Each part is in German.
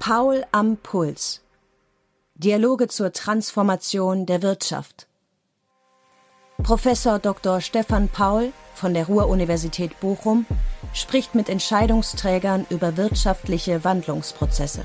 Paul am Puls. Dialoge zur Transformation der Wirtschaft. Professor Dr. Stefan Paul von der Ruhr-Universität Bochum spricht mit Entscheidungsträgern über wirtschaftliche Wandlungsprozesse.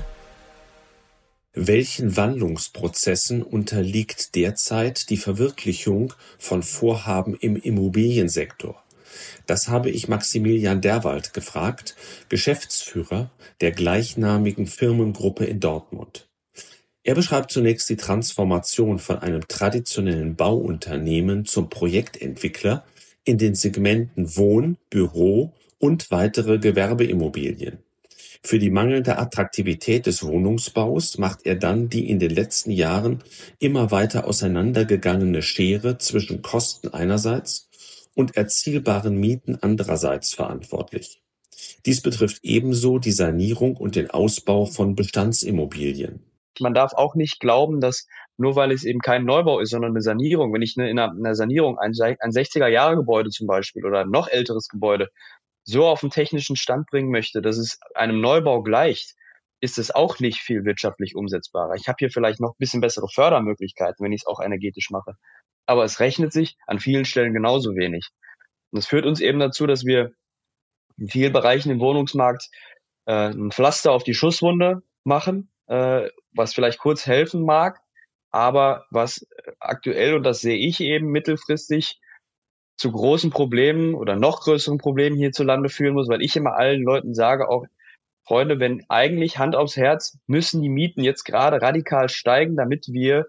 Welchen Wandlungsprozessen unterliegt derzeit die Verwirklichung von Vorhaben im Immobiliensektor? Das habe ich Maximilian Derwald gefragt, Geschäftsführer der gleichnamigen Firmengruppe in Dortmund. Er beschreibt zunächst die Transformation von einem traditionellen Bauunternehmen zum Projektentwickler in den Segmenten Wohn-, Büro- und weitere Gewerbeimmobilien. Für die mangelnde Attraktivität des Wohnungsbaus macht er dann die in den letzten Jahren immer weiter auseinandergegangene Schere zwischen Kosten einerseits und erzielbaren Mieten andererseits verantwortlich. Dies betrifft ebenso die Sanierung und den Ausbau von Bestandsimmobilien. Man darf auch nicht glauben, dass nur weil es eben kein Neubau ist, sondern eine Sanierung, wenn ich in einer Sanierung ein 60er-Jahre-Gebäude zum Beispiel oder ein noch älteres Gebäude so auf den technischen Stand bringen möchte, dass es einem Neubau gleicht, ist es auch nicht viel wirtschaftlich umsetzbarer. Ich habe hier vielleicht noch ein bisschen bessere Fördermöglichkeiten, wenn ich es auch energetisch mache. Aber es rechnet sich an vielen Stellen genauso wenig. Und das führt uns eben dazu, dass wir in vielen Bereichen im Wohnungsmarkt ein Pflaster auf die Schusswunde machen, was vielleicht kurz helfen mag, aber was aktuell, und das sehe ich eben mittelfristig, zu großen Problemen oder noch größeren Problemen hierzulande führen muss, weil ich immer allen Leuten sage, auch Freunde, wenn eigentlich Hand aufs Herz, müssen die Mieten jetzt gerade radikal steigen, damit wir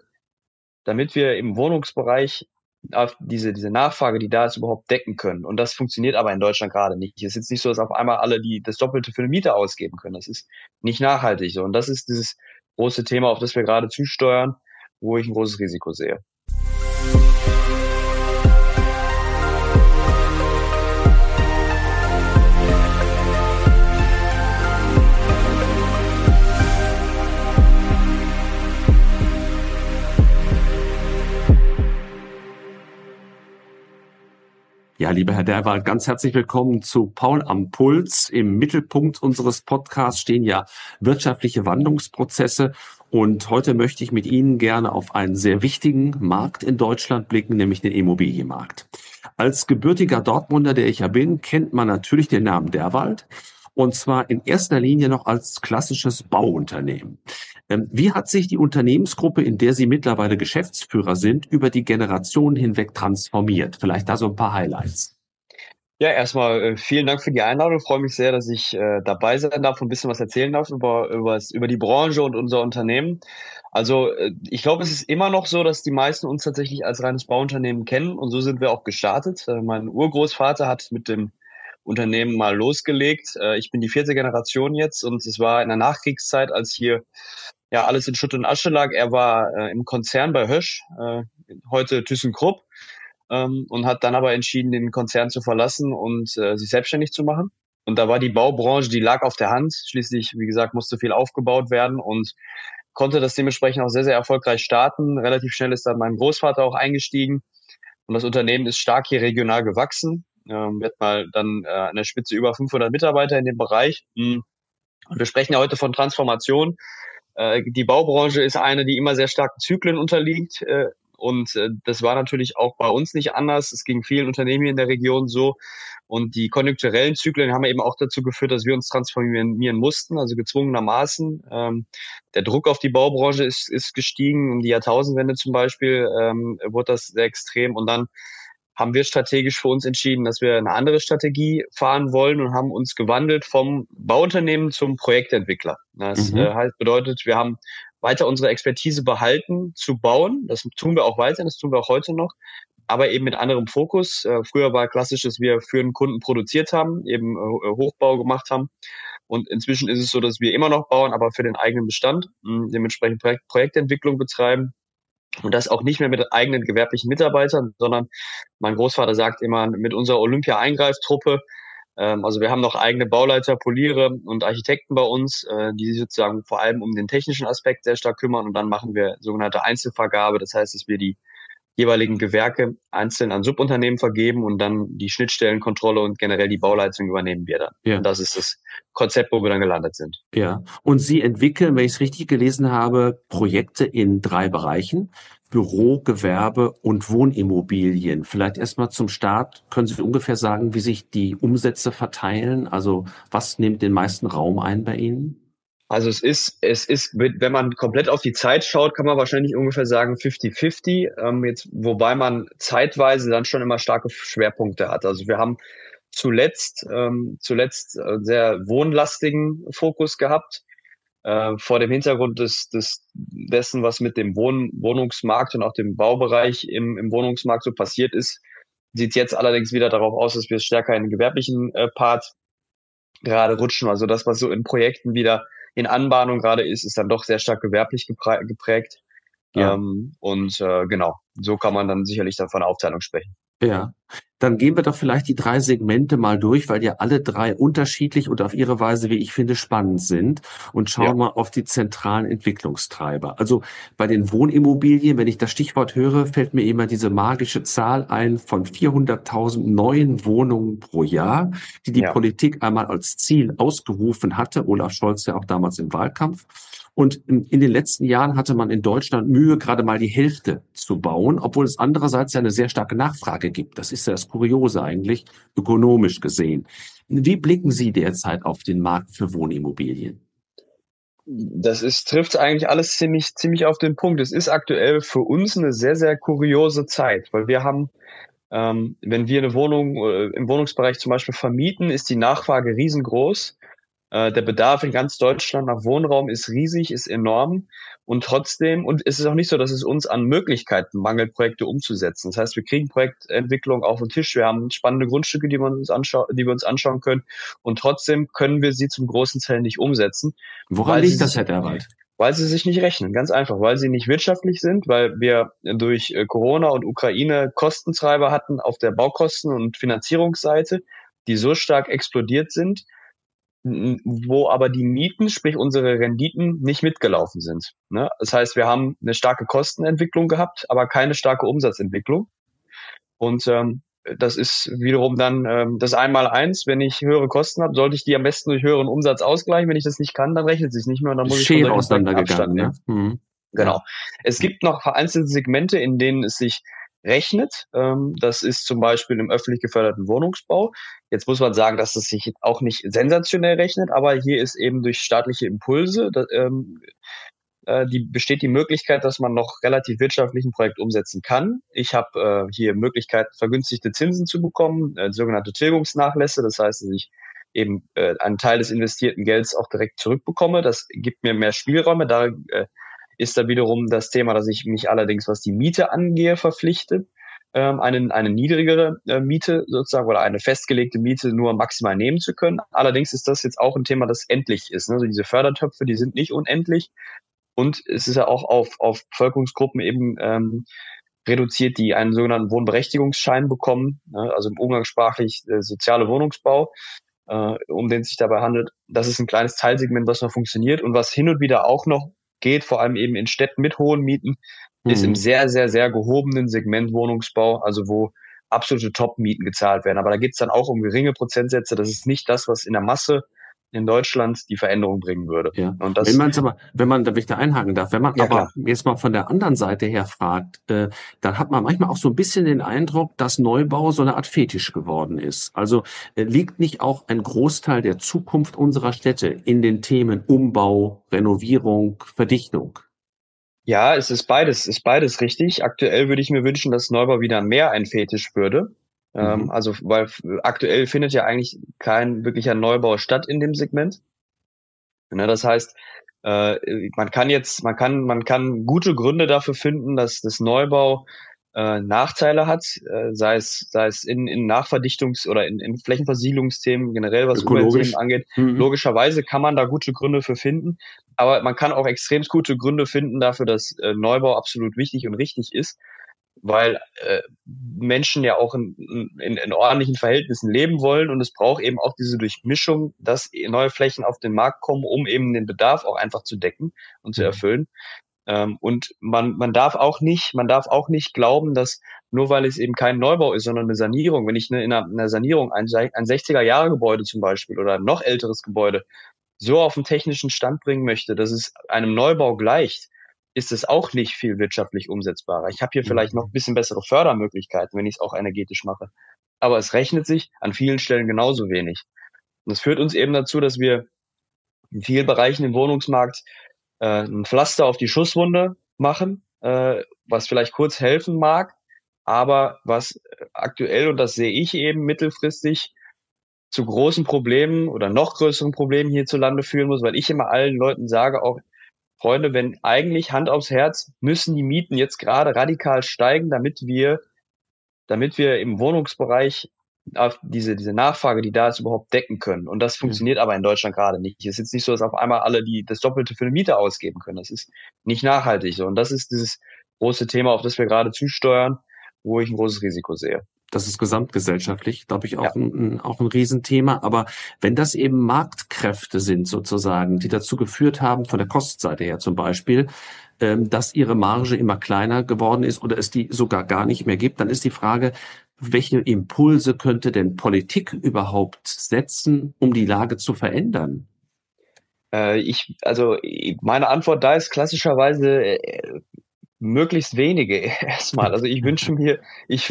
im Wohnungsbereich auf diese Nachfrage, die da ist, überhaupt decken können. Und das funktioniert aber in Deutschland gerade nicht. Es ist jetzt nicht so, dass auf einmal alle das Doppelte für eine Miete ausgeben können. Das ist nicht nachhaltig so. Und das ist dieses große Thema, auf das wir gerade zusteuern, wo ich ein großes Risiko sehe. Ja, lieber Herr Derwald, ganz herzlich willkommen zu Paul am Puls. Im Mittelpunkt unseres Podcasts stehen ja wirtschaftliche Wandlungsprozesse. Und heute möchte ich mit Ihnen gerne auf einen sehr wichtigen Markt in Deutschland blicken, nämlich den Immobilienmarkt. Als gebürtiger Dortmunder, der ich ja bin, kennt man natürlich den Namen Derwald. Und zwar in erster Linie noch als klassisches Bauunternehmen. Wie hat sich die Unternehmensgruppe, in der Sie mittlerweile Geschäftsführer sind, über die Generationen hinweg transformiert? Vielleicht da so ein paar Highlights. Ja, erstmal vielen Dank für die Einladung. Ich freue mich sehr, dass ich dabei sein darf und ein bisschen was erzählen darf über die Branche und unser Unternehmen. Also ich glaube, es ist immer noch so, dass die meisten uns tatsächlich als reines Bauunternehmen kennen, und so sind wir auch gestartet. Mein Urgroßvater hat mit dem Unternehmen mal losgelegt. Ich bin die 4. Generation jetzt, und es war in der Nachkriegszeit, als hier ja alles in Schutt und Asche lag. Er war im Konzern bei Hösch, heute ThyssenKrupp, und hat dann aber entschieden, den Konzern zu verlassen und sich selbstständig zu machen. Und da war die Baubranche, die lag auf der Hand. Schließlich, wie gesagt, musste viel aufgebaut werden und konnte das dementsprechend auch sehr, sehr erfolgreich starten. Relativ schnell ist dann mein Großvater auch eingestiegen, und das Unternehmen ist stark hier regional gewachsen. Wir hatten mal dann an der Spitze über 500 Mitarbeiter in dem Bereich. Und wir sprechen ja heute von Transformation. Die Baubranche ist eine, die immer sehr starken Zyklen unterliegt. Und das war natürlich auch bei uns nicht anders. Es ging vielen Unternehmen hier in der Region so. Und die konjunkturellen Zyklen haben eben auch dazu geführt, dass wir uns transformieren mussten, also gezwungenermaßen. Der Druck auf die Baubranche ist gestiegen. Um die Jahrtausendwende zum Beispiel wurde das sehr extrem. Und dann haben wir strategisch für uns entschieden, dass wir eine andere Strategie fahren wollen, und haben uns gewandelt vom Bauunternehmen zum Projektentwickler. Das bedeutet, wir haben weiter unsere Expertise behalten, zu bauen. Das tun wir auch weiter, das tun wir auch heute noch, aber eben mit anderem Fokus. Früher war klassisch, dass wir für einen Kunden produziert haben, eben Hochbau gemacht haben. Und inzwischen ist es so, dass wir immer noch bauen, aber für den eigenen Bestand, dementsprechend Projektentwicklung betreiben. Und das auch nicht mehr mit eigenen gewerblichen Mitarbeitern, sondern mein Großvater sagt immer, mit unserer Olympia-Eingreiftruppe. Also wir haben noch eigene Bauleiter, Poliere und Architekten bei uns, die sich sozusagen vor allem um den technischen Aspekt sehr stark kümmern. Und dann machen wir sogenannte Einzelvergabe. Das heißt, dass wir die jeweiligen Gewerke einzeln an Subunternehmen vergeben und dann die Schnittstellenkontrolle und generell die Bauleitung übernehmen wir dann. Ja. Und das ist das Konzept, wo wir dann gelandet sind. Ja. Und Sie entwickeln, wenn ich es richtig gelesen habe, Projekte in 3 Bereichen: Büro, Gewerbe und Wohnimmobilien. Vielleicht erstmal zum Start, können Sie ungefähr sagen, wie sich die Umsätze verteilen? Also was nimmt den meisten Raum ein bei Ihnen? Also es ist, wenn man komplett auf die Zeit schaut, kann man wahrscheinlich ungefähr sagen 50-50, jetzt, wobei man zeitweise dann schon immer starke Schwerpunkte hat. Also wir haben zuletzt sehr wohnlastigen Fokus gehabt, vor dem Hintergrund dessen, was mit dem Wohnungsmarkt und auch dem Baubereich im Wohnungsmarkt so passiert ist, sieht jetzt allerdings wieder darauf aus, dass wir stärker in den gewerblichen Part gerade rutschen. Also das, was so in Projekten wieder in Anbahnung gerade ist dann doch sehr stark gewerblich geprägt. Ja. Genau, so kann man dann sicherlich dann von Aufteilung sprechen. Ja, dann gehen wir doch vielleicht die 3 Segmente mal durch, weil ja alle 3 unterschiedlich und auf ihre Weise, wie ich finde, spannend sind, und schauen mal auf die zentralen Entwicklungstreiber. Also bei den Wohnimmobilien, wenn ich das Stichwort höre, fällt mir immer diese magische Zahl ein von 400.000 neuen Wohnungen pro Jahr, die Politik einmal als Ziel ausgerufen hatte. Olaf Scholz ja auch damals im Wahlkampf. Und in den letzten Jahren hatte man in Deutschland Mühe, gerade mal die Hälfte zu bauen, obwohl es andererseits ja eine sehr starke Nachfrage gibt. Das ist ja das Kuriose eigentlich, ökonomisch gesehen. Wie blicken Sie derzeit auf den Markt für Wohnimmobilien? Trifft eigentlich alles ziemlich auf den Punkt. Es ist aktuell für uns eine sehr, sehr kuriose Zeit, weil wir haben, wenn wir eine Wohnung im Wohnungsbereich zum Beispiel vermieten, ist die Nachfrage riesengroß. Der Bedarf in ganz Deutschland nach Wohnraum ist riesig, ist enorm, und es ist auch nicht so, dass es uns an Möglichkeiten mangelt, Projekte umzusetzen. Das heißt, wir kriegen Projektentwicklung auf den Tisch, wir haben spannende Grundstücke, die wir uns anschauen können, und trotzdem können wir sie zum großen Teil nicht umsetzen. Woran liegt das, Herr Derwald? Weil sie sich nicht rechnen, ganz einfach, weil sie nicht wirtschaftlich sind, weil wir durch Corona und Ukraine Kostentreiber hatten auf der Baukosten- und Finanzierungsseite, die so stark explodiert sind, wo aber die Mieten, sprich unsere Renditen, nicht mitgelaufen sind. Ne? Das heißt, wir haben eine starke Kostenentwicklung gehabt, aber keine starke Umsatzentwicklung. Und das ist wiederum dann das Einmaleins. Wenn ich höhere Kosten habe, sollte ich die am besten durch höheren Umsatz ausgleichen. Wenn ich das nicht kann, dann rechnet es sich nicht mehr, und dann muss ich von solchen Projekten Abstand nehmen. Ne? Genau. Ja. Es gibt noch vereinzelte Segmente, in denen es sich rechnet. Das ist zum Beispiel im öffentlich geförderten Wohnungsbau. Jetzt muss man sagen, dass es sich auch nicht sensationell rechnet, aber hier ist eben durch staatliche Impulse besteht die Möglichkeit, dass man noch relativ wirtschaftlich ein Projekt umsetzen kann. Ich habe hier Möglichkeit, vergünstigte Zinsen zu bekommen, sogenannte Tilgungsnachlässe. Das heißt, dass ich eben einen Teil des investierten Gelds auch direkt zurückbekomme. Das gibt mir mehr Spielräume. Da ist da wiederum das Thema, dass ich mich allerdings, was die Miete angehe, verpflichte, eine niedrigere Miete sozusagen oder eine festgelegte Miete nur maximal nehmen zu können. Allerdings ist das jetzt auch ein Thema, das endlich ist. Ne? Also diese Fördertöpfe, die sind nicht unendlich. Und es ist ja auch auf Bevölkerungsgruppen eben reduziert, die einen sogenannten Wohnberechtigungsschein bekommen, ne? Also umgangssprachlich soziale Wohnungsbau, um den es sich dabei handelt. Das ist ein kleines Teilsegment, was noch funktioniert, und was hin und wieder auch noch geht, vor allem eben in Städten mit hohen Mieten, ist im sehr, sehr, sehr gehobenen Segment Wohnungsbau, also wo absolute Top-Mieten gezahlt werden. Aber da geht es dann auch um geringe Prozentsätze. Das ist nicht das, was in der Masse in Deutschland die Veränderung bringen würde. Ja. Und das, wenn man, da will ich da einhaken darf, wenn man ja, aber klar, jetzt mal von der anderen Seite her fragt, dann hat man manchmal auch so ein bisschen den Eindruck, dass Neubau so eine Art Fetisch geworden ist. Also liegt nicht auch ein Großteil der Zukunft unserer Städte in den Themen Umbau, Renovierung, Verdichtung? Ja, ist beides richtig. Aktuell würde ich mir wünschen, dass Neubau wieder mehr ein Fetisch würde. Also, weil aktuell findet ja eigentlich kein wirklicher Neubau statt in dem Segment. Ne, das heißt, man kann gute Gründe dafür finden, dass das Neubau Nachteile hat, sei es in Nachverdichtungs- oder in Flächenversiegelungsthemen, generell was Umweltthemen angeht. Logischerweise kann man da gute Gründe für finden, aber man kann auch extrem gute Gründe finden dafür, dass Neubau absolut wichtig und richtig ist, weil Menschen ja auch in ordentlichen Verhältnissen leben wollen, und es braucht eben auch diese Durchmischung, dass neue Flächen auf den Markt kommen, um eben den Bedarf auch einfach zu decken und zu erfüllen. Und man darf auch nicht glauben, dass nur weil es eben kein Neubau ist, sondern eine Sanierung, wenn ich in einer Sanierung ein 60er-Jahre-Gebäude zum Beispiel oder ein noch älteres Gebäude so auf den technischen Stand bringen möchte, dass es einem Neubau gleicht, ist es auch nicht viel wirtschaftlich umsetzbarer. Ich habe hier vielleicht noch ein bisschen bessere Fördermöglichkeiten, wenn ich es auch energetisch mache. Aber es rechnet sich an vielen Stellen genauso wenig. Und das führt uns eben dazu, dass wir in vielen Bereichen im Wohnungsmarkt ein Pflaster auf die Schusswunde machen, was vielleicht kurz helfen mag, aber was aktuell, und das sehe ich eben mittelfristig, zu großen Problemen oder noch größeren Problemen hierzulande führen muss, weil ich immer allen Leuten sage, auch Freunde, wenn eigentlich Hand aufs Herz, müssen die Mieten jetzt gerade radikal steigen, damit wir im Wohnungsbereich auf diese Nachfrage, die da ist, überhaupt decken können. Und das funktioniert aber in Deutschland gerade nicht. Es ist jetzt nicht so, dass auf einmal alle das Doppelte für eine Miete ausgeben können. Das ist nicht nachhaltig so. Und das ist dieses große Thema, auf das wir gerade zusteuern, wo ich ein großes Risiko sehe. Das ist gesamtgesellschaftlich, glaube ich, auch, Ja. auch ein Riesenthema. Aber wenn das eben Marktkräfte sind sozusagen, die dazu geführt haben, von der Kostenseite her zum Beispiel, dass ihre Marge immer kleiner geworden ist oder es die sogar gar nicht mehr gibt, dann ist die Frage, welche Impulse könnte denn Politik überhaupt setzen, um die Lage zu verändern? Meine Antwort da ist klassischerweise möglichst wenige erstmal. Also ich wünsche mir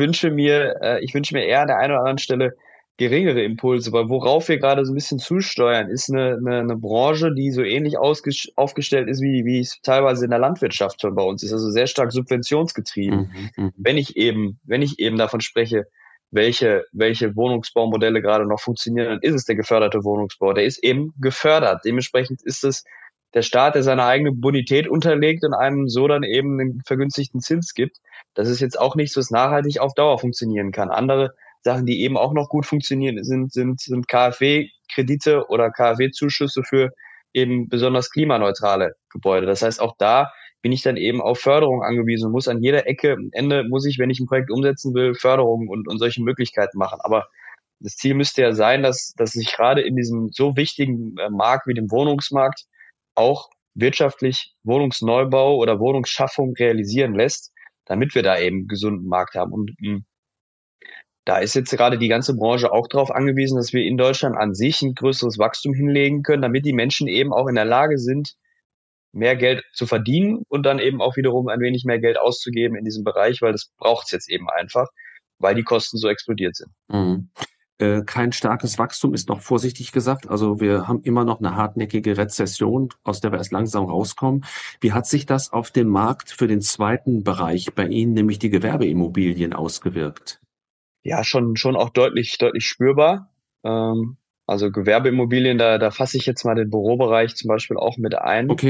eher an der einen oder anderen Stelle geringere Impulse, weil worauf wir gerade so ein bisschen zusteuern, ist eine Branche, die so ähnlich aufgestellt ist, wie es teilweise in der Landwirtschaft schon bei uns ist, also sehr stark subventionsgetrieben. Wenn ich eben davon spreche, welche Wohnungsbaumodelle gerade noch funktionieren, dann ist es der geförderte Wohnungsbau. Der ist eben gefördert. Dementsprechend ist es der Staat, der seine eigene Bonität unterlegt und einem so dann eben einen vergünstigten Zins gibt. Das ist jetzt auch nichts, was nachhaltig auf Dauer funktionieren kann. Andere Sachen, die eben auch noch gut funktionieren, sind KfW-Kredite oder KfW-Zuschüsse für eben besonders klimaneutrale Gebäude. Das heißt, auch da bin ich dann eben auf Förderung angewiesen und muss an jeder Ecke, am Ende muss ich, wenn ich ein Projekt umsetzen will, Förderungen und solche Möglichkeiten machen. Aber das Ziel müsste ja sein, dass sich gerade in diesem so wichtigen Markt wie dem Wohnungsmarkt auch wirtschaftlich Wohnungsneubau oder Wohnungsschaffung realisieren lässt, damit wir da eben einen gesunden Markt haben. Und da ist jetzt gerade die ganze Branche auch darauf angewiesen, dass wir in Deutschland an sich ein größeres Wachstum hinlegen können, damit die Menschen eben auch in der Lage sind, mehr Geld zu verdienen und dann eben auch wiederum ein wenig mehr Geld auszugeben in diesem Bereich, weil das braucht es jetzt eben einfach, weil die Kosten so explodiert sind. Mhm. Kein starkes Wachstum ist noch vorsichtig gesagt. Also wir haben immer noch eine hartnäckige Rezession, aus der wir erst langsam rauskommen. Wie hat sich das auf den Markt für den zweiten Bereich bei Ihnen, nämlich die Gewerbeimmobilien, ausgewirkt? Ja, schon auch deutlich spürbar. Also Gewerbeimmobilien, da fasse ich jetzt mal den Bürobereich zum Beispiel auch mit ein. Okay.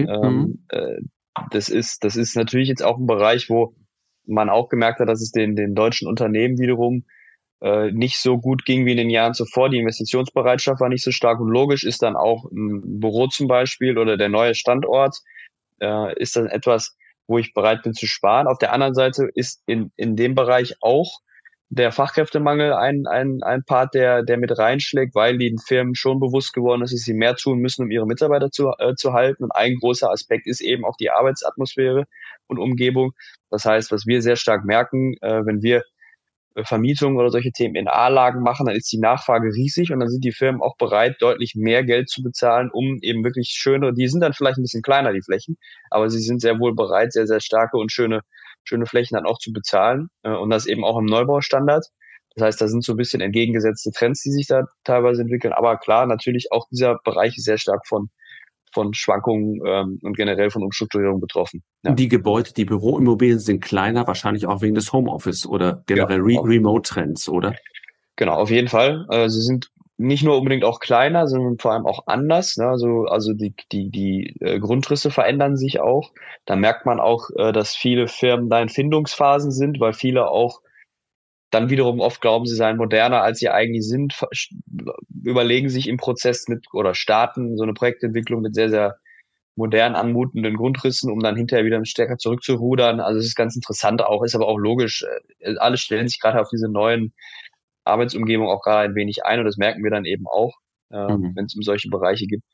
Das ist natürlich jetzt auch ein Bereich, wo man auch gemerkt hat, dass es den deutschen Unternehmen wiederum nicht so gut ging wie in den Jahren zuvor. Die Investitionsbereitschaft war nicht so stark und logisch ist dann auch ein Büro zum Beispiel oder der neue Standort ist dann etwas, wo ich bereit bin zu sparen. Auf der anderen Seite ist in dem Bereich auch der Fachkräftemangel ein Part, der mit reinschlägt, weil den Firmen schon bewusst geworden ist, dass sie mehr tun müssen, um ihre Mitarbeiter zu halten. Und ein großer Aspekt ist eben auch die Arbeitsatmosphäre und Umgebung. Das heißt, was wir sehr stark merken, wenn wir Vermietungen oder solche Themen in A-Lagen machen, dann ist die Nachfrage riesig und dann sind die Firmen auch bereit, deutlich mehr Geld zu bezahlen, um eben wirklich schöne, die sind dann vielleicht ein bisschen kleiner, die Flächen, aber sie sind sehr wohl bereit, sehr, sehr starke und schöne Flächen dann auch zu bezahlen und das eben auch im Neubaustandard. Das heißt, da sind so ein bisschen entgegengesetzte Trends, die sich da teilweise entwickeln, aber klar, natürlich auch dieser Bereich ist sehr stark von Schwankungen und generell von Umstrukturierung betroffen. Ja. Die Gebäude, die Büroimmobilien sind kleiner, wahrscheinlich auch wegen des Homeoffice oder generell Remote-Trends, oder? Genau, auf jeden Fall. Sie sind nicht nur unbedingt auch kleiner, sondern vor allem auch anders. Ne? Also die Grundrisse verändern sich auch. Da merkt man auch, dass viele Firmen da in Findungsphasen sind, weil viele auch dann wiederum oft glauben, sie seien moderner, als sie eigentlich sind, überlegen sich im Prozess mit oder starten so eine Projektentwicklung mit sehr, sehr modern anmutenden Grundrissen, um dann hinterher wieder stärker zurückzurudern. Also es ist ganz interessant auch, ist aber auch logisch. Alle stellen sich gerade auf diese neuen Arbeitsumgebungen auch gerade ein wenig ein und das merken wir dann eben auch, wenn es um solche Bereiche geht.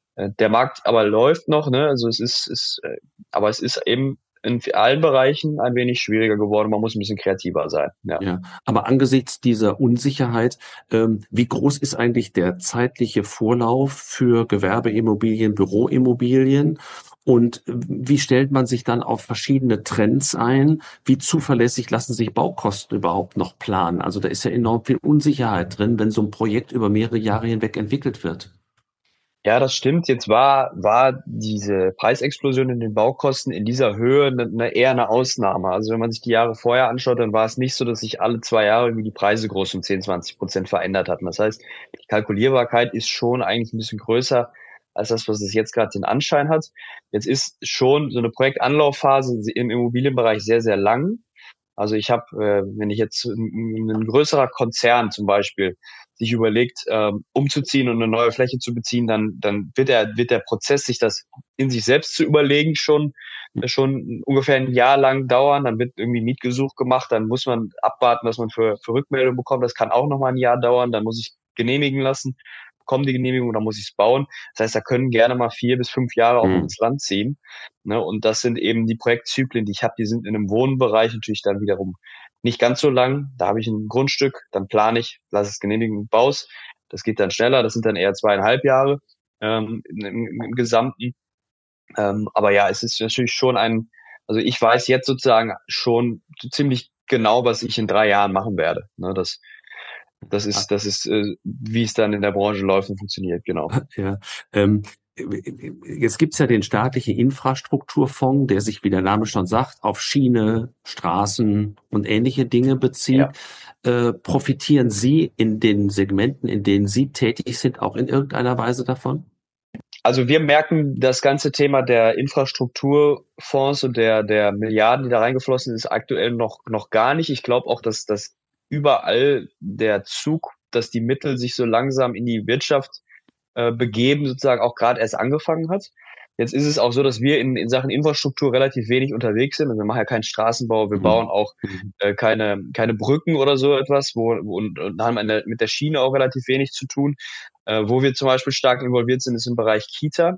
Der Markt aber läuft noch, ne? Also aber es ist eben in allen Bereichen ein wenig schwieriger geworden. Man muss ein bisschen kreativer sein. Ja. Ja, aber angesichts dieser Unsicherheit, wie groß ist eigentlich der zeitliche Vorlauf für Gewerbeimmobilien, Büroimmobilien? Und wie stellt man sich dann auf verschiedene Trends ein? Wie zuverlässig lassen sich Baukosten überhaupt noch planen? Also da ist ja enorm viel Unsicherheit drin, wenn so ein Projekt über mehrere Jahre hinweg entwickelt wird. Ja, das stimmt. Jetzt war diese Preisexplosion in den Baukosten in dieser Höhe eher eine Ausnahme. Also wenn man sich die Jahre vorher anschaut, dann war es nicht so, dass sich alle 2 Jahre irgendwie die Preise groß um 10-20% verändert hatten. Das heißt, die Kalkulierbarkeit ist schon eigentlich ein bisschen größer als das, was es jetzt gerade den Anschein hat. Jetzt ist schon so eine Projektanlaufphase im Immobilienbereich sehr, sehr lang. Also ich habe, wenn ich jetzt ein größerer Konzern zum Beispiel sich überlegt, umzuziehen und eine neue Fläche zu beziehen, dann wird der Prozess, sich das in sich selbst zu überlegen, schon ungefähr ein Jahr lang dauern. Dann wird irgendwie ein Mietgesuch gemacht, dann muss man abwarten, was man für Rückmeldung bekommt. Das kann auch nochmal ein Jahr dauern. Dann muss ich genehmigen lassen, bekomme die Genehmigung, dann muss ich es bauen. Das heißt, da können gerne mal 4 bis 5 Jahre auch noch ins Land ziehen. Ne? Und das sind eben die Projektzyklen, die ich habe. Die sind in einem Wohnbereich natürlich dann wiederum nicht ganz so lang. Da habe ich ein Grundstück, dann plane ich, lasse es genehmigen und baue es. Das geht dann schneller. Das sind dann eher 2,5 Jahre im Gesamten. Aber ja, es ist natürlich schon also ich weiß jetzt sozusagen schon ziemlich genau, was ich in 3 Jahren machen werde. Ne? Das ist, wie es dann in der Branche läuft und funktioniert, genau. Ja, ähm, jetzt gibt's ja den staatlichen Infrastrukturfonds, der sich, wie der Name schon sagt, auf Schiene, Straßen und ähnliche Dinge bezieht. Ja. Profitieren Sie in den Segmenten, in denen Sie tätig sind, auch in irgendeiner Weise davon? Also wir merken das ganze Thema der Infrastrukturfonds und der Milliarden, die da reingeflossen ist, aktuell noch gar nicht. Ich glaube auch, dass das überall der Zug, dass die Mittel sich so langsam in die Wirtschaft begeben, sozusagen auch gerade erst angefangen hat. Jetzt ist es auch so, dass wir in Sachen Infrastruktur relativ wenig unterwegs sind. Also wir machen ja keinen Straßenbau, wir bauen auch keine Brücken oder so etwas, und haben mit der Schiene auch relativ wenig zu tun. Wo wir zum Beispiel stark involviert sind, ist im Bereich Kita,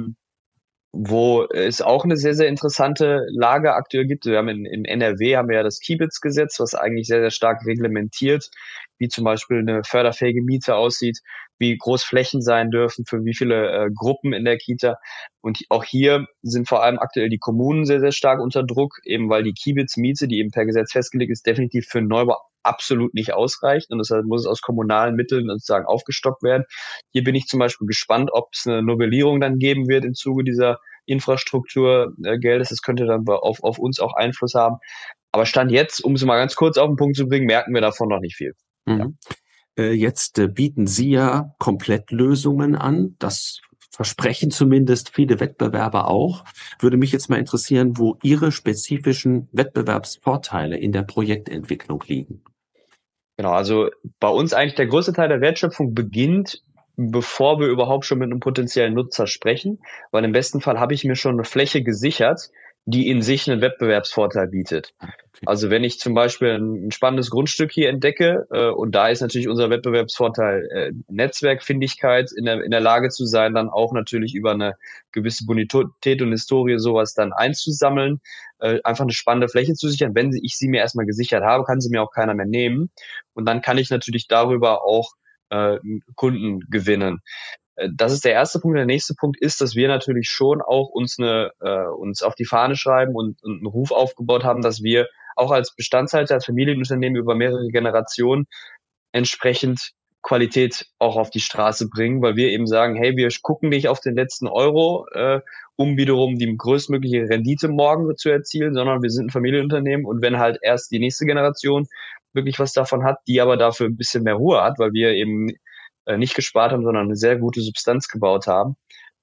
wo es auch eine sehr, sehr interessante Lage aktuell gibt. Wir haben in NRW haben wir ja das Kiebitz-Gesetz, was eigentlich sehr, sehr stark reglementiert, wie zum Beispiel eine förderfähige Miete aussieht, wie groß Flächen sein dürfen, für wie viele Gruppen in der Kita. Und auch hier sind vor allem aktuell die Kommunen sehr, sehr stark unter Druck, eben weil die Kiebitz-Miete, die eben per Gesetz festgelegt ist, definitiv für einen Neubau absolut nicht ausreicht. Und deshalb muss es aus kommunalen Mitteln sozusagen aufgestockt werden. Hier bin ich zum Beispiel gespannt, ob es eine Novellierung dann geben wird im Zuge dieser Infrastrukturgeldes. Das könnte dann auf uns auch Einfluss haben. Aber Stand jetzt, um es mal ganz kurz auf den Punkt zu bringen, merken wir davon noch nicht viel. Mhm. Jetzt bieten Sie ja Komplettlösungen an. Das versprechen zumindest viele Wettbewerber auch. Würde mich jetzt mal interessieren, wo Ihre spezifischen Wettbewerbsvorteile in der Projektentwicklung liegen. Genau, also bei uns eigentlich der größte Teil der Wertschöpfung beginnt, bevor wir überhaupt schon mit einem potenziellen Nutzer sprechen, weil im besten Fall habe ich mir schon eine Fläche gesichert, die in sich einen Wettbewerbsvorteil bietet. Okay. Also wenn ich zum Beispiel ein spannendes Grundstück hier entdecke, und da ist natürlich unser Wettbewerbsvorteil Netzwerkfindigkeit, in der Lage zu sein, dann auch natürlich über eine gewisse Bonität und Historie sowas dann einzusammeln, einfach eine spannende Fläche zu sichern. Wenn ich sie mir erstmal gesichert habe, kann sie mir auch keiner mehr nehmen. Und dann kann ich natürlich darüber auch Kunden gewinnen. Das ist der erste Punkt. Der nächste Punkt ist, dass wir natürlich schon auch uns auf die Fahne schreiben und einen Ruf aufgebaut haben, dass wir auch als Bestandshalter, als Familienunternehmen über mehrere Generationen entsprechend Qualität auch auf die Straße bringen, weil wir eben sagen, hey, wir gucken nicht auf den letzten Euro, um wiederum die größtmögliche Rendite morgen zu erzielen, sondern wir sind ein Familienunternehmen, und wenn halt erst die nächste Generation wirklich was davon hat, die aber dafür ein bisschen mehr Ruhe hat, weil wir eben nicht gespart haben, sondern eine sehr gute Substanz gebaut haben,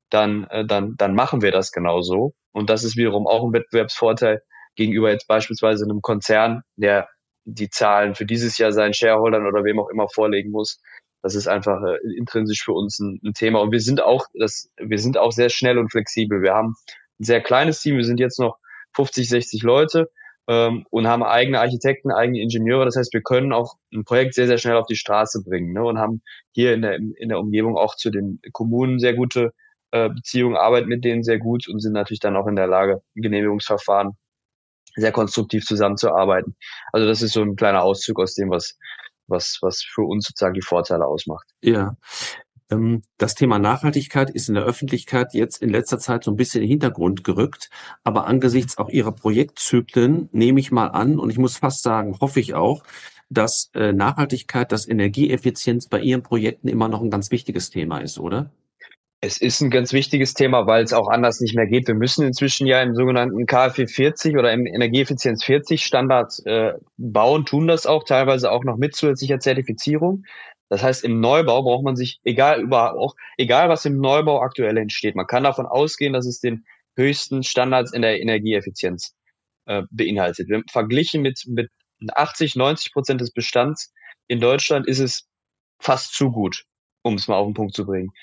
dann machen wir das genauso. Und das ist wiederum auch ein Wettbewerbsvorteil gegenüber jetzt beispielsweise einem Konzern, der die Zahlen für dieses Jahr seinen Shareholdern oder wem auch immer vorlegen muss. Das ist einfach intrinsisch für uns ein Thema. Und wir sind auch sehr schnell und flexibel. Wir haben ein sehr kleines Team. Wir sind jetzt noch 50, 60 Leute, und haben eigene Architekten, eigene Ingenieure. Das heißt, wir können auch ein Projekt sehr, sehr schnell auf die Straße bringen, ne? Und haben hier in der Umgebung auch zu den Kommunen sehr gute Beziehungen, arbeiten mit denen sehr gut und sind natürlich dann auch in der Lage, Genehmigungsverfahren sehr konstruktiv zusammenzuarbeiten. Also das ist so ein kleiner Auszug aus dem, was für uns sozusagen die Vorteile ausmacht. Ja. Das Thema Nachhaltigkeit ist in der Öffentlichkeit jetzt in letzter Zeit so ein bisschen in den Hintergrund gerückt. Aber angesichts auch Ihrer Projektzyklen nehme ich mal an, und ich muss fast sagen, hoffe ich auch, dass Nachhaltigkeit, dass Energieeffizienz bei Ihren Projekten immer noch ein ganz wichtiges Thema ist, oder? Es ist ein ganz wichtiges Thema, weil es auch anders nicht mehr geht. Wir müssen inzwischen ja im sogenannten KfW 40 oder im Energieeffizienz 40 Standard bauen, tun das auch, teilweise auch noch mit zusätzlicher Zertifizierung. Das heißt, im Neubau braucht man sich, egal was im Neubau aktuell entsteht, man kann davon ausgehen, dass es den höchsten Standards in der Energieeffizienz beinhaltet. Verglichen mit 80-90% des Bestands in Deutschland ist es fast zu gut, um es mal auf den Punkt zu bringen.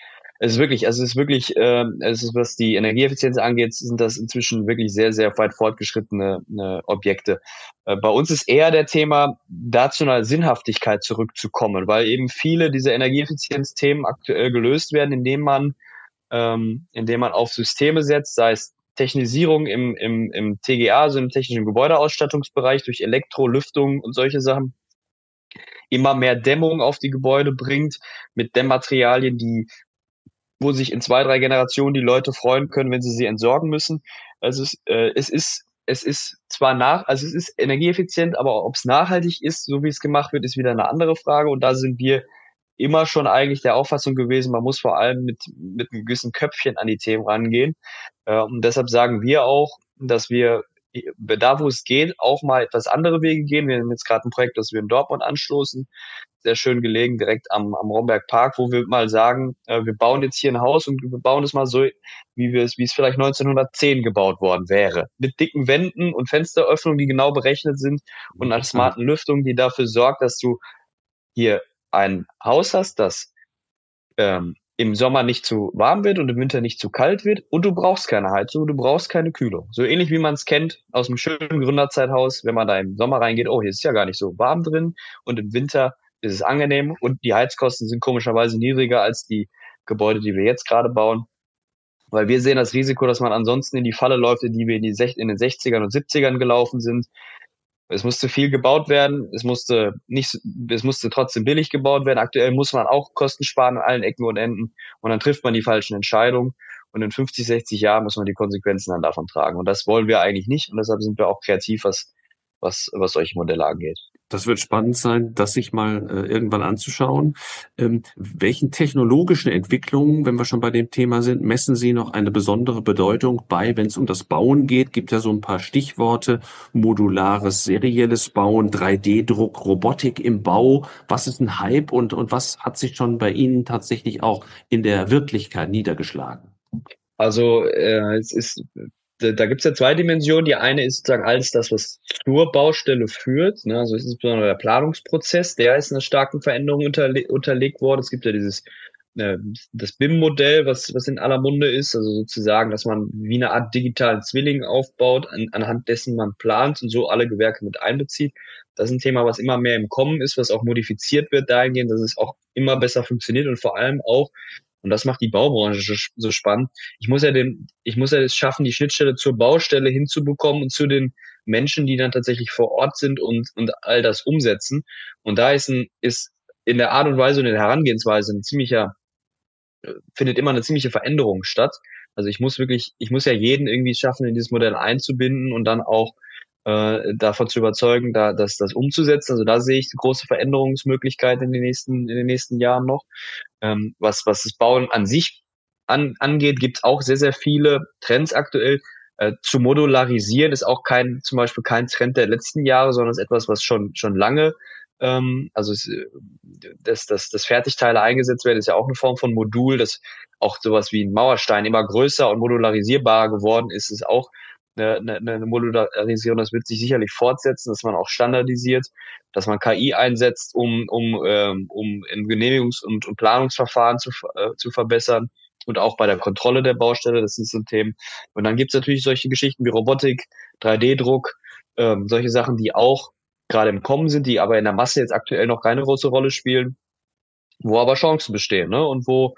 Was die Energieeffizienz angeht, sind das inzwischen wirklich sehr, sehr weit fortgeschrittene Objekte. Bei uns ist eher der Thema, da zu einer Sinnhaftigkeit zurückzukommen, weil eben viele dieser Energieeffizienzthemen aktuell gelöst werden, indem man auf Systeme setzt, sei es Technisierung im TGA, also im technischen Gebäudeausstattungsbereich, durch Elektro, Lüftung und solche Sachen, immer mehr Dämmung auf die Gebäude bringt, mit Dämmmaterialien, wo sich in 2, 3 Generationen die Leute freuen können, wenn sie entsorgen müssen. Also es ist es ist energieeffizient, aber ob es nachhaltig ist, so wie es gemacht wird, ist wieder eine andere Frage. Und da sind wir immer schon eigentlich der Auffassung gewesen, man muss vor allem mit einem gewissen Köpfchen an die Themen rangehen. Und deshalb sagen wir auch, dass wir da, wo es geht, auch mal etwas andere Wege gehen. Wir haben jetzt gerade ein Projekt, das wir in Dortmund anstoßen, sehr schön gelegen, direkt am Romberg Park, wo wir mal sagen, wir bauen jetzt hier ein Haus und wir bauen es mal so, wie es vielleicht 1910 gebaut worden wäre. Mit dicken Wänden und Fensteröffnungen, die genau berechnet sind und einer smarten Lüftung, die dafür sorgt, dass du hier ein Haus hast, das im Sommer nicht zu warm wird und im Winter nicht zu kalt wird, und du brauchst keine Heizung, du brauchst keine Kühlung. So ähnlich wie man es kennt aus einem schönen Gründerzeithaus, wenn man da im Sommer reingeht, oh, hier ist ja gar nicht so warm drin, und im Winter ist es angenehm und die Heizkosten sind komischerweise niedriger als die Gebäude, die wir jetzt gerade bauen. Weil wir sehen das Risiko, dass man ansonsten in die Falle läuft, in die wir in den 60ern und 70ern gelaufen sind. Es musste viel gebaut werden, es musste trotzdem billig gebaut werden. Aktuell muss man auch Kosten sparen an allen Ecken und Enden, und dann trifft man die falschen Entscheidungen, und in 50, 60 Jahren muss man die Konsequenzen dann davon tragen. Und das wollen wir eigentlich nicht, und deshalb sind wir auch kreativ, was solche Modelle angeht. Das wird spannend sein, das sich mal irgendwann anzuschauen. Welchen technologischen Entwicklungen, wenn wir schon bei dem Thema sind, messen Sie noch eine besondere Bedeutung bei, wenn es um das Bauen geht? Gibt ja so ein paar Stichworte: modulares, serielles Bauen, 3D-Druck, Robotik im Bau. Was ist ein Hype und was hat sich schon bei Ihnen tatsächlich auch in der Wirklichkeit niedergeschlagen? Also da gibt's ja 2 Dimensionen. Die eine ist sozusagen alles das, was zur Baustelle führt. Ne? Also insbesondere der Planungsprozess, der ist einer starken Veränderung unterlegt worden. Es gibt ja das BIM-Modell, was in aller Munde ist, also sozusagen, dass man wie eine Art digitalen Zwilling aufbaut, anhand dessen man plant und so alle Gewerke mit einbezieht. Das ist ein Thema, was immer mehr im Kommen ist, was auch modifiziert wird dahingehend, dass es auch immer besser funktioniert, und vor allem auch, und das macht die Baubranche so spannend, ich muss ja es schaffen, die Schnittstelle zur Baustelle hinzubekommen und zu den Menschen, die dann tatsächlich vor Ort sind und all das umsetzen. Und da ist in der Art und Weise und in der Herangehensweise findet immer eine ziemliche Veränderung statt. Also ich muss ja jeden irgendwie schaffen, in dieses Modell einzubinden und dann auch davon zu überzeugen, dass das umzusetzen. Also da sehe ich große Veränderungsmöglichkeiten in den nächsten Jahren noch. Was das Bauen an sich angeht, gibt es auch sehr, sehr viele Trends aktuell. Zu modularisieren ist auch zum Beispiel kein Trend der letzten Jahre, sondern ist etwas, was schon lange, dass Fertigteile eingesetzt werden, ist ja auch eine Form von Modul, dass auch sowas wie ein Mauerstein immer größer und modularisierbarer geworden ist, ist auch eine Modularisierung. Das wird sich sicherlich fortsetzen, dass man auch standardisiert, dass man KI einsetzt, um in Genehmigungs- und Planungsverfahren zu verbessern, und auch bei der Kontrolle der Baustelle. Das sind so Themen. Und dann gibt's natürlich solche Geschichten wie Robotik, 3D-Druck, solche Sachen, die auch gerade im Kommen sind, die aber in der Masse jetzt aktuell noch keine große Rolle spielen, wo aber Chancen bestehen, ne? Und wo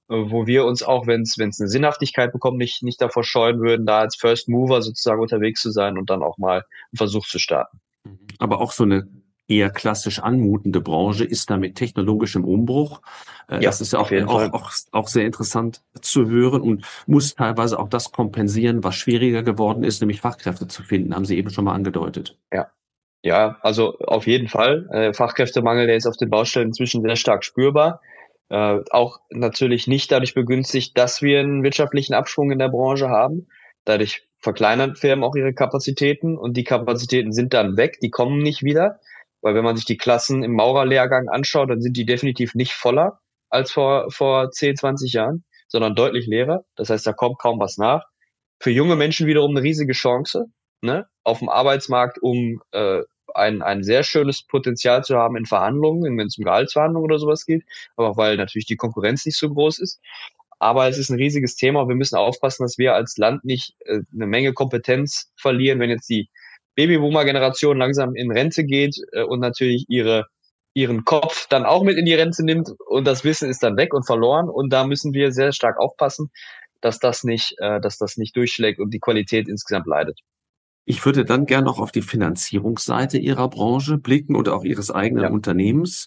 wo wir uns auch, wenn es eine Sinnhaftigkeit bekommt, nicht davor scheuen würden, da als First Mover sozusagen unterwegs zu sein und dann auch mal einen Versuch zu starten. Aber auch so eine eher klassisch anmutende Branche ist da mit technologischem Umbruch. Das ist ja auf jeden Fall. auch sehr interessant zu hören und muss teilweise auch das kompensieren, was schwieriger geworden ist, nämlich Fachkräfte zu finden, haben Sie eben schon mal angedeutet. Ja, also auf jeden Fall. Fachkräftemangel, der ist auf den Baustellen inzwischen sehr stark spürbar. Auch natürlich nicht dadurch begünstigt, dass wir einen wirtschaftlichen Abschwung in der Branche haben. Dadurch verkleinern Firmen auch ihre Kapazitäten und die Kapazitäten sind dann weg, die kommen nicht wieder. Weil wenn man sich die Klassen im Maurerlehrgang anschaut, dann sind die definitiv nicht voller als vor 10, 20 Jahren, sondern deutlich leerer. Das heißt, da kommt kaum was nach. Für junge Menschen wiederum eine riesige Chance, ne, auf dem Arbeitsmarkt, um ein sehr schönes Potenzial zu haben in Verhandlungen, wenn es um Gehaltsverhandlungen oder sowas geht, aber auch weil natürlich die Konkurrenz nicht so groß ist. Aber es ist ein riesiges Thema und wir müssen aufpassen, dass wir als Land nicht eine Menge Kompetenz verlieren, wenn jetzt die Babyboomer-Generation langsam in Rente geht und natürlich ihren Kopf dann auch mit in die Rente nimmt und das Wissen ist dann weg und verloren. Und da müssen wir sehr stark aufpassen, dass das nicht durchschlägt und die Qualität insgesamt leidet. Ich würde dann gern noch auf die Finanzierungsseite Ihrer Branche blicken oder auch Ihres eigenen Unternehmens.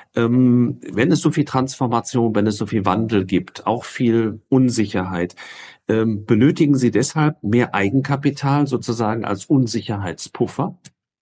Wenn es so viel Transformation, wenn es so viel Wandel gibt, auch viel Unsicherheit, benötigen Sie deshalb mehr Eigenkapital sozusagen als Unsicherheitspuffer?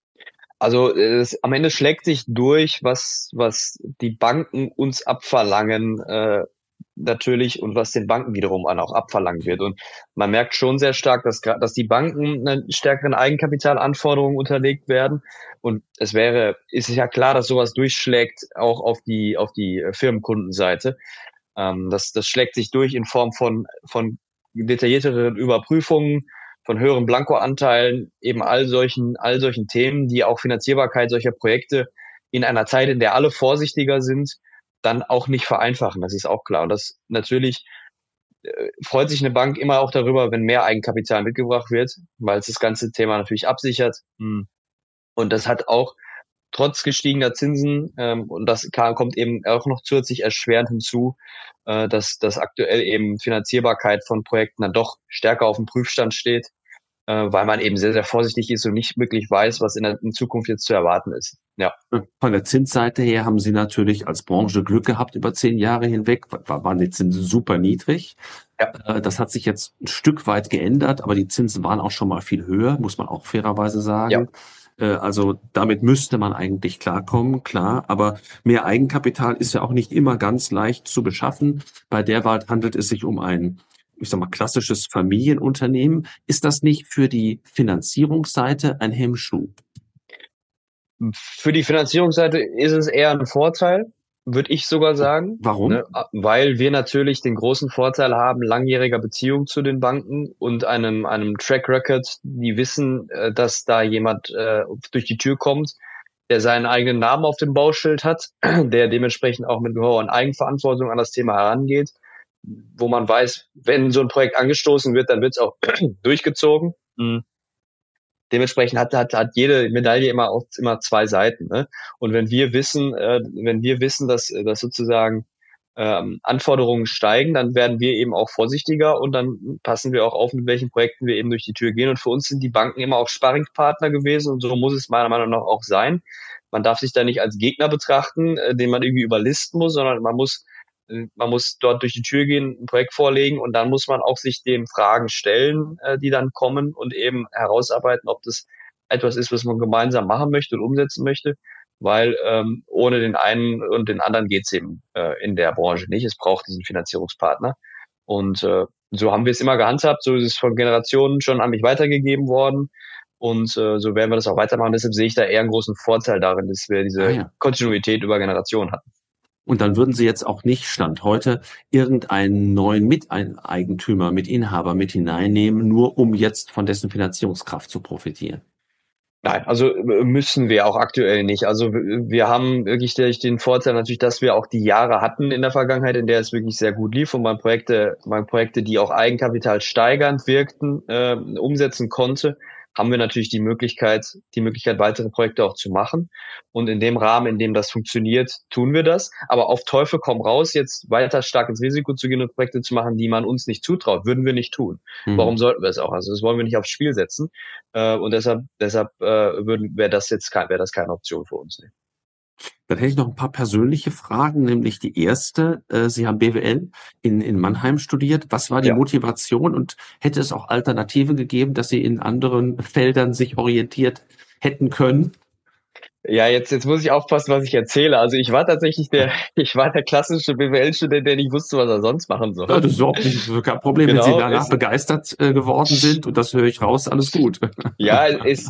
Also am Ende schlägt sich durch, was die Banken uns abverlangen, natürlich, und was den Banken wiederum auch abverlangt wird. Und man merkt schon sehr stark, dass die Banken einen stärkeren Eigenkapitalanforderungen unterlegt werden. Und ist ja klar, dass sowas durchschlägt auch auf die Firmenkundenseite. Das schlägt sich durch in Form von detaillierteren Überprüfungen, von höheren Blankoanteilen, eben all solchen Themen, die auch Finanzierbarkeit solcher Projekte in einer Zeit, in der alle vorsichtiger sind, dann auch nicht vereinfachen. Das ist auch klar. Und das natürlich freut sich eine Bank immer auch darüber, wenn mehr Eigenkapital mitgebracht wird, weil es das ganze Thema natürlich absichert. Und das hat auch trotz gestiegener Zinsen, und das kommt eben auch noch zusätzlich erschwerend hinzu, dass aktuell eben Finanzierbarkeit von Projekten dann doch stärker auf dem Prüfstand steht, weil man eben sehr, sehr vorsichtig ist und nicht wirklich weiß, was in Zukunft jetzt zu erwarten ist. Ja. Von der Zinsseite her haben Sie natürlich als Branche Glück gehabt über 10 Jahre hinweg, waren die Zinsen super niedrig. Ja. Das hat sich jetzt ein Stück weit geändert, aber die Zinsen waren auch schon mal viel höher, muss man auch fairerweise sagen. Ja. Also damit müsste man eigentlich klarkommen, klar. Aber mehr Eigenkapital ist ja auch nicht immer ganz leicht zu beschaffen. Bei Derwalt handelt es sich um ein, ich sag mal, klassisches Familienunternehmen. Ist das nicht für die Finanzierungsseite ein Hemmschuh? Für die Finanzierungsseite ist es eher ein Vorteil, würde ich sogar sagen. Warum? Ne? Weil wir natürlich den großen Vorteil haben, langjähriger Beziehung zu den Banken und einem Track Record, die wissen, dass da jemand durch die Tür kommt, der seinen eigenen Namen auf dem Bauschild hat, der dementsprechend auch mit hoher Eigenverantwortung an das Thema herangeht, wo man weiß, wenn so ein Projekt angestoßen wird, dann wird es auch durchgezogen. Dementsprechend hat jede Medaille immer zwei Seiten, ne? Und wenn wir wissen, dass sozusagen Anforderungen steigen, dann werden wir eben auch vorsichtiger und dann passen wir auch auf, mit welchen Projekten wir eben durch die Tür gehen. Und für uns sind die Banken immer auch Sparringspartner gewesen und so muss es meiner Meinung nach auch sein. Man darf sich da nicht als Gegner betrachten, den man irgendwie überlisten muss, sondern man muss dort durch die Tür gehen, ein Projekt vorlegen und dann muss man auch sich dem Fragen stellen, die dann kommen und eben herausarbeiten, ob das etwas ist, was man gemeinsam machen möchte und umsetzen möchte, weil ohne den einen und den anderen geht's eben in der Branche nicht. Es braucht diesen Finanzierungspartner und so haben wir es immer gehandhabt, so ist es von Generationen schon an mich weitergegeben worden und so werden wir das auch weitermachen. Deshalb sehe ich da eher einen großen Vorteil darin, dass wir diese Kontinuität über Generationen hatten. Und dann würden Sie jetzt auch nicht Stand heute irgendeinen neuen Miteigentümer, Mitinhaber mit hineinnehmen, nur um jetzt von dessen Finanzierungskraft zu profitieren? Nein, also müssen wir auch aktuell nicht. Also wir haben wirklich den Vorteil natürlich, dass wir auch die Jahre hatten in der Vergangenheit, in der es wirklich sehr gut lief und man Projekte, die auch Eigenkapital steigernd wirkten, umsetzen konnte. haben wir natürlich die Möglichkeit, weitere Projekte auch zu machen. Und in dem Rahmen, in dem das funktioniert, tun wir das. Aber auf Teufel komm raus, jetzt weiter stark ins Risiko zu gehen und Projekte zu machen, die man uns nicht zutraut, würden wir nicht tun. Warum sollten wir es auch? Also das wollen wir nicht aufs Spiel setzen. Und deshalb wäre das keine Option für uns. Nee. Dann hätte ich noch ein paar persönliche Fragen, nämlich die erste. Sie haben BWL in Mannheim studiert. Was war die Motivation und hätte es auch Alternativen gegeben, dass Sie in anderen Feldern sich orientiert hätten können? Ja, jetzt muss ich aufpassen, was ich erzähle. Also ich war tatsächlich der klassische BWL-Student, der nicht wusste, was er sonst machen soll. Ja, das ist überhaupt nicht kein Problem, wenn Sie danach begeistert geworden sind, und das höre ich raus, alles gut. Ja,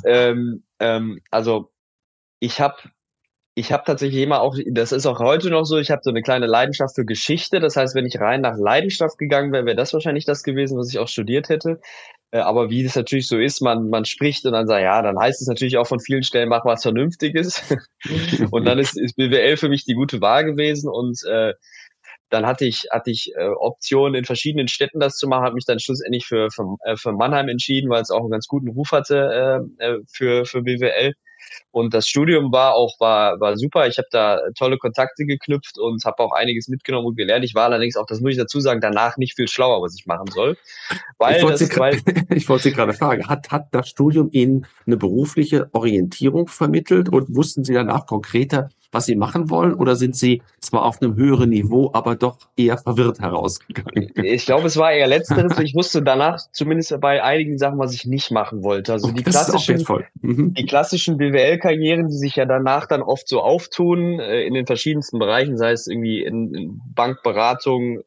also ich habe tatsächlich immer auch, das ist auch heute noch so, ich habe so eine kleine Leidenschaft für Geschichte. Das heißt, wenn ich rein nach Leidenschaft gegangen wäre, wäre das wahrscheinlich das gewesen, was ich auch studiert hätte. Aber wie das natürlich so ist, man spricht und dann sagt, ja, dann heißt es natürlich auch von vielen Stellen, mach was Vernünftiges. Und dann ist BWL für mich die gute Wahl gewesen. Und dann hatte ich Optionen in verschiedenen Städten das zu machen, habe mich dann schlussendlich für Mannheim entschieden, weil es auch einen ganz guten Ruf hatte für BWL. Und das Studium war super. Ich habe da tolle Kontakte geknüpft und habe auch einiges mitgenommen und gelernt. Ich war allerdings auch, das muss ich dazu sagen, danach nicht viel schlauer, was ich machen soll. Ich wollte Sie gerade fragen, hat das Studium Ihnen eine berufliche Orientierung vermittelt und wussten Sie danach konkreter, was Sie machen wollen, oder sind Sie zwar auf einem höheren Niveau, aber doch eher verwirrt herausgegangen? Ich glaube, es war eher Letzteres. Ich wusste danach zumindest bei einigen Sachen, was ich nicht machen wollte. Also die klassischen BWL-Karrieren, die sich ja danach dann oft so auftun, in den verschiedensten Bereichen, sei es irgendwie in Bankberatung,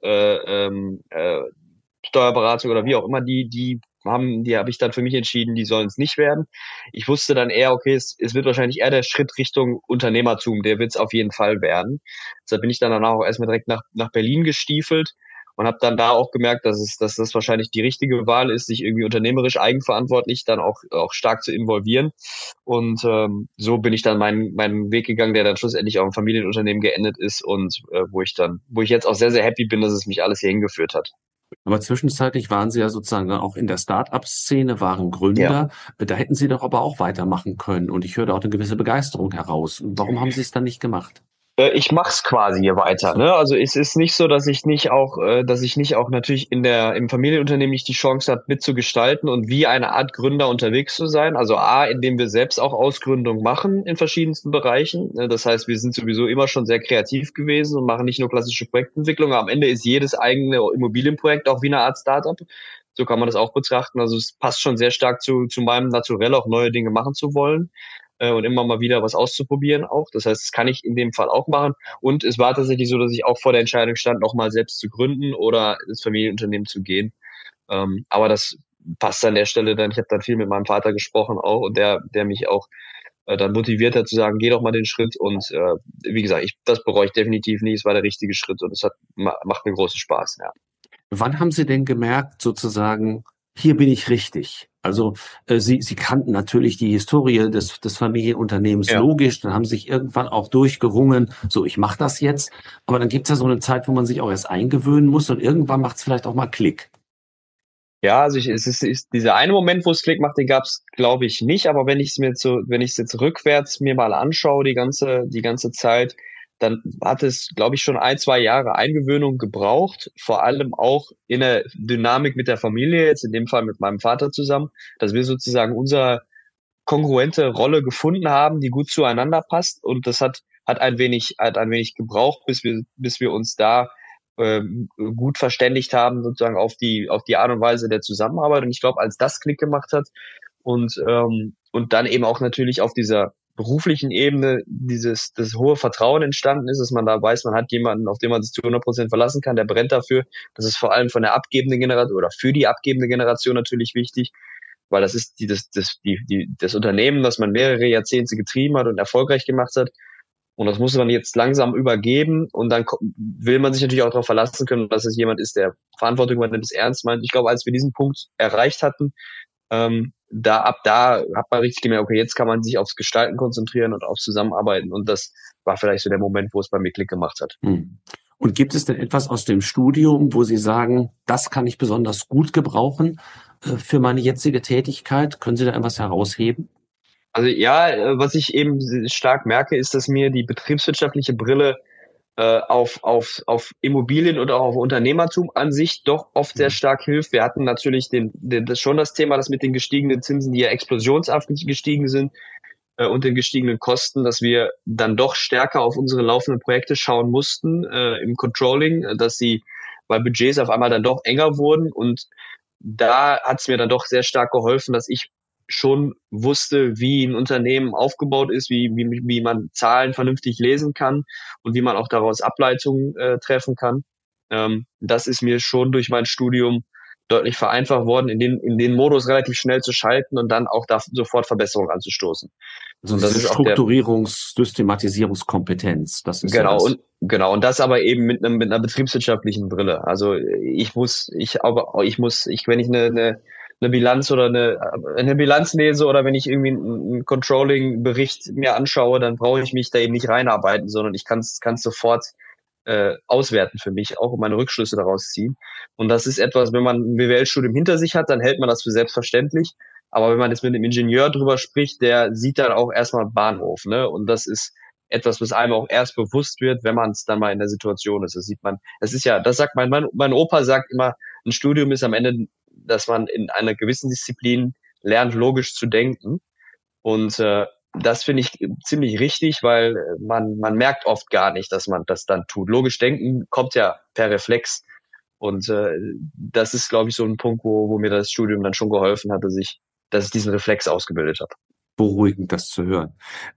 Steuerberatung oder wie auch immer, die habe ich dann für mich entschieden, die sollen es nicht werden. Ich wusste dann eher, okay, es wird wahrscheinlich eher der Schritt Richtung Unternehmertum, der wird es auf jeden Fall werden. Deshalb bin ich dann danach auch erstmal direkt nach Berlin gestiefelt und habe dann da auch gemerkt, dass das wahrscheinlich die richtige Wahl ist, sich irgendwie unternehmerisch eigenverantwortlich dann auch stark zu involvieren. Und so bin ich dann meinen Weg gegangen, der dann schlussendlich auch im Familienunternehmen geendet ist und wo ich jetzt auch sehr, sehr happy bin, dass es mich alles hier hingeführt hat. Aber zwischenzeitlich waren Sie ja sozusagen auch in der Start-up-Szene, waren Gründer. Ja. Da hätten Sie doch aber auch weitermachen können. Und ich höre da auch eine gewisse Begeisterung heraus. Warum haben Sie es dann nicht gemacht? Ich mach's quasi hier weiter, ne? Also es ist nicht so, dass ich nicht auch natürlich im Familienunternehmen nicht die Chance habe, mitzugestalten und wie eine Art Gründer unterwegs zu sein. Also indem wir selbst auch Ausgründung machen in verschiedensten Bereichen. Das heißt, wir sind sowieso immer schon sehr kreativ gewesen und machen nicht nur klassische Projektentwicklung. Am Ende ist jedes eigene Immobilienprojekt auch wie eine Art Startup. So kann man das auch betrachten. Also es passt schon sehr stark zu meinem Naturell, auch neue Dinge machen zu wollen. Und immer mal wieder was auszuprobieren auch. Das heißt, das kann ich in dem Fall auch machen. Und es war tatsächlich so, dass ich auch vor der Entscheidung stand, nochmal selbst zu gründen oder ins Familienunternehmen zu gehen. Aber das passt an der Stelle dann. Ich habe dann viel mit meinem Vater gesprochen auch und der mich auch dann motiviert hat zu sagen, geh doch mal den Schritt. Und wie gesagt, das bereue ich definitiv nicht. Es war der richtige Schritt und es macht mir großen Spaß. Ja. Wann haben Sie denn gemerkt, sozusagen, hier bin ich richtig? Also Sie kannten natürlich die Historie des Familienunternehmens logisch, dann haben Sie sich irgendwann auch durchgerungen, so ich mache das jetzt, aber dann gibt es ja so eine Zeit, wo man sich auch erst eingewöhnen muss und irgendwann macht es vielleicht auch mal Klick. Ja, also es ist dieser eine Moment, wo es Klick macht, den gab es, glaube ich, nicht, aber wenn ich es jetzt rückwärts mir mal anschaue, die ganze Zeit, dann hat es, glaube ich, schon 1-2 Jahre Eingewöhnung gebraucht, vor allem auch in der Dynamik mit der Familie, jetzt in dem Fall mit meinem Vater zusammen, dass wir sozusagen unsere kongruente Rolle gefunden haben, die gut zueinander passt. Und das hat ein wenig gebraucht, bis wir uns da gut verständigt haben, sozusagen auf die Art und Weise der Zusammenarbeit. Und ich glaube, als das Klick gemacht hat und dann eben auch natürlich auf dieser beruflichen Ebene das hohe Vertrauen entstanden ist, dass man da weiß, man hat jemanden, auf den man sich zu 100% verlassen kann, der brennt dafür. Das ist vor allem von der abgebenden Generation oder für die abgebende Generation natürlich wichtig, weil das ist das Unternehmen, das man mehrere Jahrzehnte getrieben hat und erfolgreich gemacht hat. Und das muss man jetzt langsam übergeben und dann will man sich natürlich auch darauf verlassen können, dass es jemand ist, der Verantwortung übernimmt, es ernst meint. Ich glaube, als wir diesen Punkt erreicht hatten, ab da hat man richtig gemerkt, okay, jetzt kann man sich aufs Gestalten konzentrieren und aufs Zusammenarbeiten. Und das war vielleicht so der Moment, wo es bei mir Klick gemacht hat. Und gibt es denn etwas aus dem Studium, wo Sie sagen, das kann ich besonders gut gebrauchen, für meine jetzige Tätigkeit? Können Sie da etwas herausheben? Also ja, was ich eben stark merke, ist, dass mir die betriebswirtschaftliche Brille auf Immobilien und auch auf Unternehmertum an sich doch oft sehr stark hilft. Wir hatten natürlich schon das Thema, das mit den gestiegenen Zinsen, die ja explosionsartig gestiegen sind, und den gestiegenen Kosten, dass wir dann doch stärker auf unsere laufenden Projekte schauen mussten im Controlling, weil Budgets auf einmal dann doch enger wurden. Und da hat es mir dann doch sehr stark geholfen, dass ich schon wusste, wie ein Unternehmen aufgebaut ist, wie man Zahlen vernünftig lesen kann und wie man auch daraus Ableitungen treffen kann. Das ist mir schon durch mein Studium deutlich vereinfacht worden, in den Modus relativ schnell zu schalten und dann auch da sofort Verbesserungen anzustoßen. Also Und das diese ist auch Systematisierungskompetenz, das ist ja das. Und das aber eben mit einer betriebswirtschaftlichen Brille. Also wenn ich eine Bilanz oder eine Bilanz lese oder wenn ich irgendwie einen Controlling-Bericht mir anschaue, dann brauche ich mich da eben nicht reinarbeiten, sondern ich kann es sofort auswerten für mich, auch meine Rückschlüsse daraus ziehen. Und das ist etwas, wenn man ein BWL-Studium hinter sich hat, dann hält man das für selbstverständlich. Aber wenn man jetzt mit einem Ingenieur drüber spricht, der sieht dann auch erstmal Bahnhof, ne? Und das ist etwas, was einem auch erst bewusst wird, wenn man es dann mal in der Situation ist. Das sieht man, das sagt mein Opa sagt immer, ein Studium ist am Ende, dass man in einer gewissen Disziplin lernt, logisch zu denken. Und das finde ich ziemlich richtig, weil man merkt oft gar nicht, dass man das dann tut. Logisch denken kommt ja per Reflex. Und das ist, glaube ich, so ein Punkt, wo mir das Studium dann schon geholfen hat, dass ich diesen Reflex ausgebildet habe. Beruhigend, das zu hören.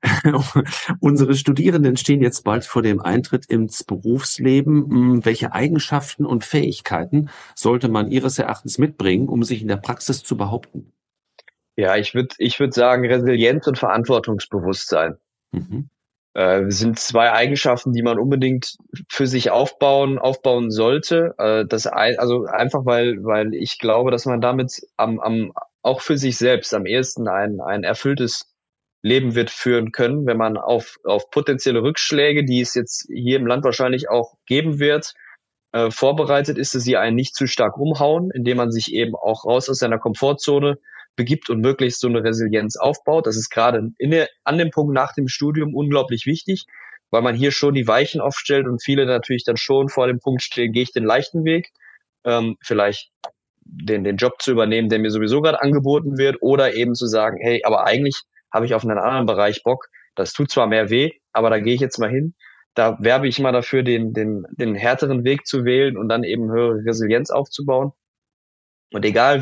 Unsere Studierenden stehen jetzt bald vor dem Eintritt ins Berufsleben. Welche Eigenschaften und Fähigkeiten sollte man Ihres Erachtens mitbringen, um sich in der Praxis zu behaupten? Ja, ich würd sagen Resilienz und Verantwortungsbewusstsein. Mhm. Sind zwei Eigenschaften, die man unbedingt für sich aufbauen sollte. Also einfach, weil ich glaube, dass man damit auch für sich selbst am ehesten ein erfülltes Leben wird führen können, wenn man auf potenzielle Rückschläge, die es jetzt hier im Land wahrscheinlich auch geben wird, vorbereitet ist, dass sie einen nicht zu stark umhauen, indem man sich eben auch raus aus seiner Komfortzone begibt und möglichst so eine Resilienz aufbaut. Das ist gerade an dem Punkt nach dem Studium unglaublich wichtig, weil man hier schon die Weichen aufstellt und viele natürlich dann schon vor dem Punkt stehen, gehe ich den leichten Weg, vielleicht den Job zu übernehmen, der mir sowieso gerade angeboten wird, oder eben zu sagen, hey, aber eigentlich habe ich auf einen anderen Bereich Bock. Das tut zwar mehr weh, aber da gehe ich jetzt mal hin. Da werbe ich immer dafür, den härteren Weg zu wählen und dann eben höhere Resilienz aufzubauen. Und egal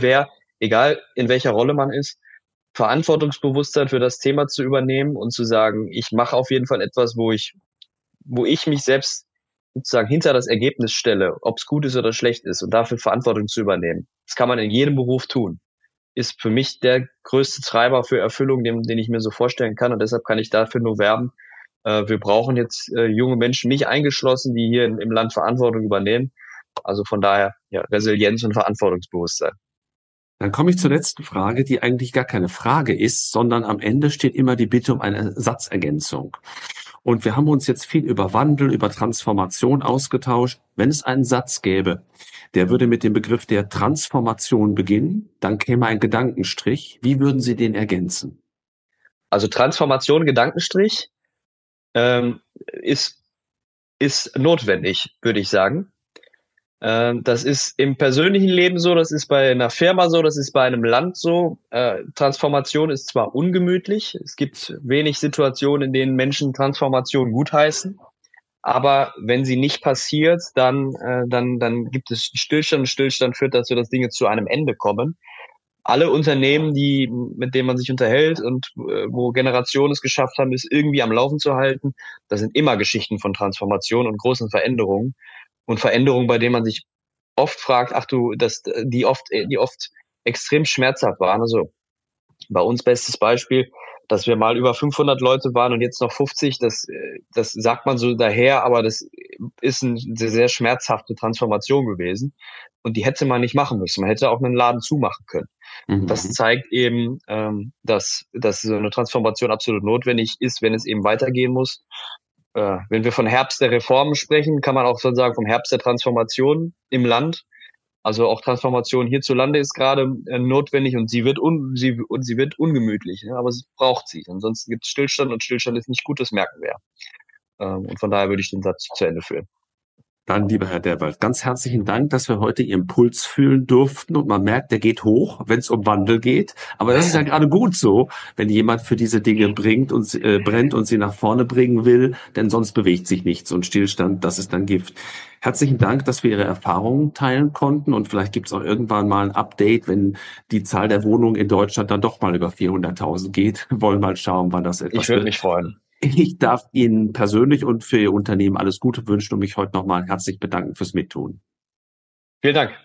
in welcher Rolle man ist, Verantwortungsbewusstsein für das Thema zu übernehmen und zu sagen, ich mache auf jeden Fall etwas, wo ich mich selbst sozusagen hinter das Ergebnis stelle, ob es gut ist oder schlecht ist, und dafür Verantwortung zu übernehmen. Das kann man in jedem Beruf tun. Ist für mich der größte Treiber für Erfüllung, den ich mir so vorstellen kann. Und deshalb kann ich dafür nur werben. Wir brauchen jetzt junge Menschen, mich eingeschlossen, die hier im Land Verantwortung übernehmen. Also von daher, ja, Resilienz und Verantwortungsbewusstsein. Dann komme ich zur letzten Frage, die eigentlich gar keine Frage ist, sondern am Ende steht immer die Bitte um eine Satzergänzung. Und wir haben uns jetzt viel über Wandel, über Transformation ausgetauscht. Wenn es einen Satz gäbe, der würde mit dem Begriff der Transformation beginnen, dann käme ein Gedankenstrich. Wie würden Sie den ergänzen? Also Transformation, Gedankenstrich, ist notwendig, würde ich sagen. Das ist im persönlichen Leben so, das ist bei einer Firma so, das ist bei einem Land so. Transformation ist zwar ungemütlich, es gibt wenig Situationen, in denen Menschen Transformation gutheißen, aber wenn sie nicht passiert, dann gibt es Stillstand, und Stillstand führt dazu, dass Dinge zu einem Ende kommen. Alle Unternehmen, mit denen man sich unterhält und wo Generationen es geschafft haben, es irgendwie am Laufen zu halten, das sind immer Geschichten von Transformation und großen Veränderungen. Und Veränderungen, bei denen man sich oft fragt, die oft extrem schmerzhaft waren. Also bei uns bestes Beispiel, dass wir mal über 500 Leute waren und jetzt noch 50, das sagt man so daher, aber das ist eine sehr, sehr schmerzhafte Transformation gewesen. Und die hätte man nicht machen müssen. Man hätte auch einen Laden zumachen können. Mhm. Das zeigt eben, dass so eine Transformation absolut notwendig ist, wenn es eben weitergehen muss. Wenn wir von Herbst der Reformen sprechen, kann man auch so sagen vom Herbst der Transformation im Land. Also auch Transformation hierzulande ist gerade notwendig und sie wird ungemütlich, ne? Aber es braucht sie. Ansonsten gibt es Stillstand und Stillstand ist nicht gut, das merken wir. Und von daher würde ich den Satz zu Ende führen. Dann, lieber Herr Derwald, ganz herzlichen Dank, dass wir heute Ihren Puls fühlen durften. Und man merkt, der geht hoch, wenn es um Wandel geht. Aber das ist ja gerade gut so, wenn jemand für diese Dinge brennt und sie nach vorne bringen will, denn sonst bewegt sich nichts. Und Stillstand, das ist dann Gift. Herzlichen Dank, dass wir Ihre Erfahrungen teilen konnten. Und vielleicht gibt es auch irgendwann mal ein Update, wenn die Zahl der Wohnungen in Deutschland dann doch mal über 400.000 geht. Wir wollen mal schauen, wann das etwas wird. Ich würde mich freuen. Ich darf Ihnen persönlich und für Ihr Unternehmen alles Gute wünschen und mich heute nochmal herzlich bedanken fürs Mittun. Vielen Dank.